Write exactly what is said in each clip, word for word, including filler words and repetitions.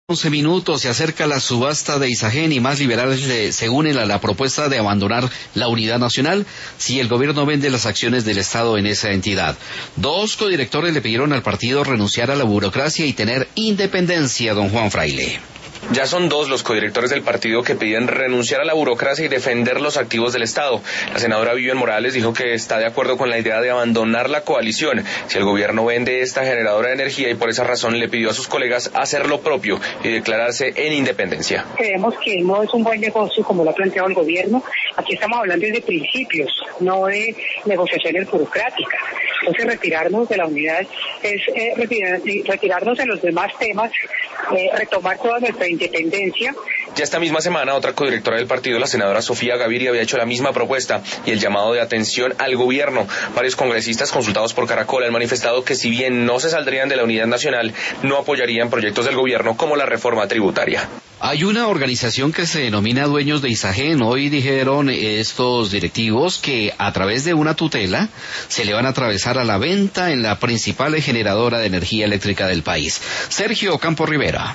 once minutos, se acerca la subasta de Isagen y más liberales se, se unen a la propuesta de abandonar la unidad nacional si el gobierno vende las acciones del Estado en esa entidad. Dos codirectores le pidieron al partido renunciar a la burocracia y tener independencia, don Juan Fraile. Ya son dos los codirectores del partido que piden renunciar a la burocracia y defender los activos del Estado. La senadora Vivian Morales dijo que está de acuerdo con la idea de abandonar la coalición si el gobierno vende esta generadora de energía, y por esa razón le pidió a sus colegas hacer lo propio y declararse en independencia. Creemos que no es un buen negocio como lo ha planteado el gobierno. Aquí estamos hablando de principios, no de negociaciones burocráticas. Entonces retirarnos de la unidad es eh, retirar, retirarnos de los demás temas, eh, retomar toda nuestra independencia. Ya esta misma semana, otra codirectora del partido, la senadora Sofía Gaviria, había hecho la misma propuesta y el llamado de atención al gobierno. Varios congresistas consultados por Caracol han manifestado que si bien no se saldrían de la unidad nacional, no apoyarían proyectos del gobierno como la reforma tributaria. Hay una organización que se denomina Dueños de Isagen. Hoy dijeron estos directivos que a través de una tutela se le van a atravesar a la venta en la principal generadora de energía eléctrica del país. Sergio Campo Rivera.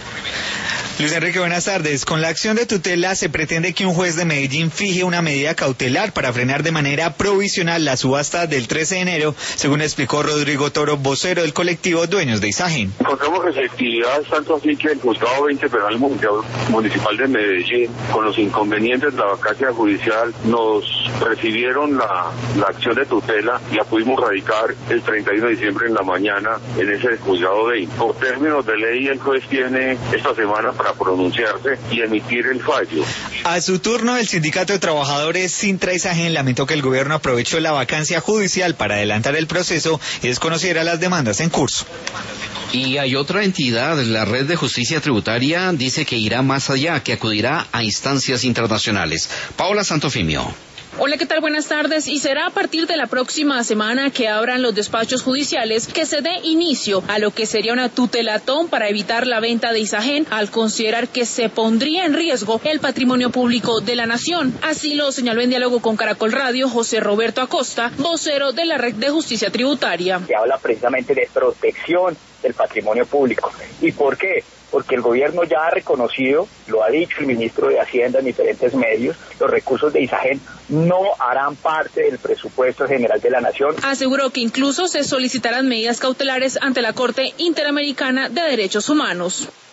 Luis Enrique, buenas tardes. Con la acción de tutela se pretende que un juez de Medellín fije una medida cautelar para frenar de manera provisional la subasta del trece de enero, según explicó Rodrigo Toro, vocero del colectivo Dueños de Isagen. Encontramos efectividad tanto así que el juzgado veinte penal municipal de Medellín, con los inconvenientes de la vacancia judicial, nos recibieron la, la acción de tutela y la pudimos radicar el treinta y uno de diciembre en la mañana en ese juzgado veinte. Por términos de ley, el juez tiene esta semana para pronunciarse y emitir el fallo. A su turno, el Sindicato de Trabajadores Sintra Isagen lamentó que el gobierno aprovechó la vacancia judicial para adelantar el proceso y desconociera las demandas en curso. Y hay otra entidad, la Red de Justicia Tributaria, dice que irá más allá, que acudirá a instancias internacionales. Paola Santofimio. Hola, ¿qué tal? Buenas tardes. Y será a partir de la próxima semana que abran los despachos judiciales que se dé inicio a lo que sería una tutelatón para evitar la venta de Isagen, al considerar que se pondría en riesgo el patrimonio público de la nación. Así lo señaló en diálogo con Caracol Radio José Roberto Acosta, vocero de la Red de Justicia Tributaria. Se habla precisamente de protección del patrimonio público. ¿Y por qué? Porque el gobierno ya ha reconocido, lo ha dicho el ministro de Hacienda en diferentes medios, los recursos de Isagen no harán parte del presupuesto general de la nación. Aseguró que incluso se solicitarán medidas cautelares ante la Corte Interamericana de Derechos Humanos.